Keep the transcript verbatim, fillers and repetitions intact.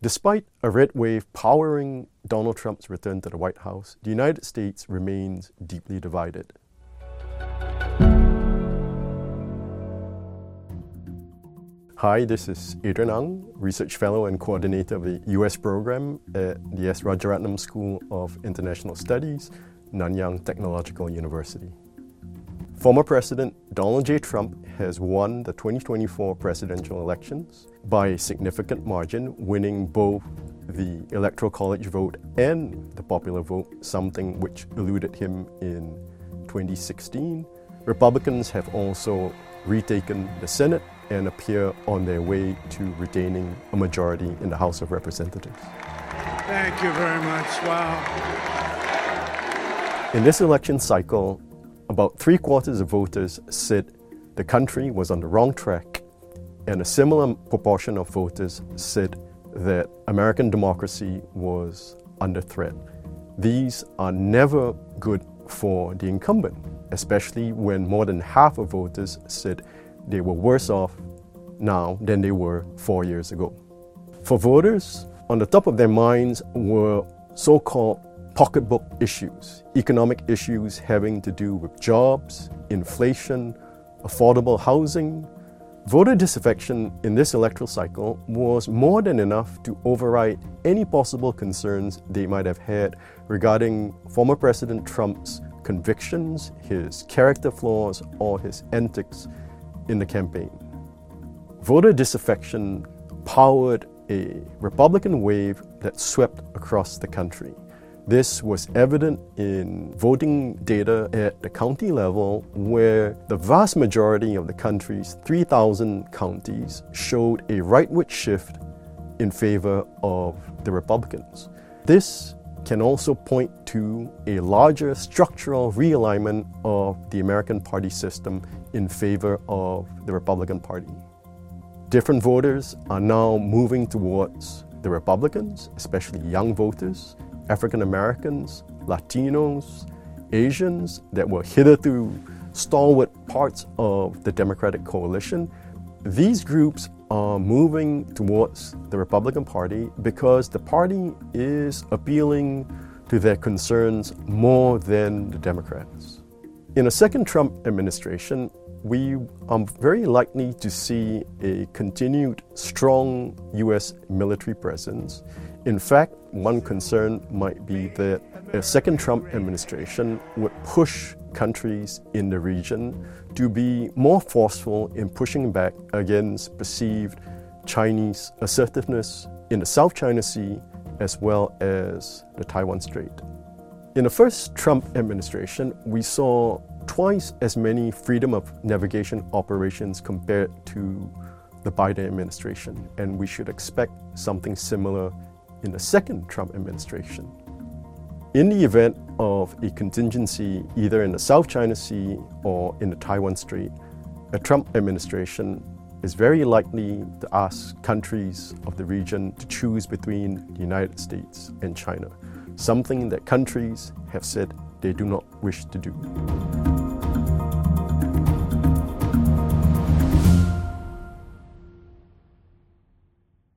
Despite a red wave powering Donald Trump's return to the White House, the United States remains deeply divided. Hi, this is Adrian Ang, Research Fellow and Coordinator of the U S Program at the S. Rajaratnam School of International Studies, Nanyang Technological University. Former President Donald J. Trump has won the twenty twenty-four presidential elections by a significant margin, winning both the Electoral College vote and the popular vote, something which eluded him in twenty sixteen. Republicans have also retaken the Senate and appear on their way to retaining a majority in the House of Representatives. Thank you very much. Wow. In this election cycle, about three quarters of voters said the country was on the wrong track, and a similar proportion of voters said that American democracy was under threat. These are never good for the incumbent, especially when more than half of voters said they were worse off now than they were four years ago. For voters, on the top of their minds were so-called pocketbook issues, economic issues having to do with jobs, inflation, affordable housing. Voter disaffection in this electoral cycle was more than enough to override any possible concerns they might have had regarding former President Trump's convictions, his character flaws, or his antics in the campaign. Voter disaffection powered a Republican wave that swept across the country. This was evident in voting data at the county level, where the vast majority of the country's three thousand counties showed a rightward shift in favor of the Republicans. This can also point to a larger structural realignment of the American party system in favor of the Republican Party. Different voters are now moving towards the Republicans, especially young voters, African Americans, Latinos, Asians that were hitherto stalwart parts of the Democratic coalition. These groups are moving towards the Republican Party because the party is appealing to their concerns more than the Democrats. In a second Trump administration, we are very likely to see a continued strong U S military presence. In fact, one concern might be that a second Trump administration would push countries in the region to be more forceful in pushing back against perceived Chinese assertiveness in the South China Sea as well as the Taiwan Strait. In the first Trump administration, we saw twice as many freedom of navigation operations compared to the Biden administration, and we should expect something similar in the second Trump administration. In the event of a contingency either in the South China Sea or in the Taiwan Strait, a Trump administration is very likely to ask countries of the region to choose between the United States and China, something that countries have said they do not wish to do.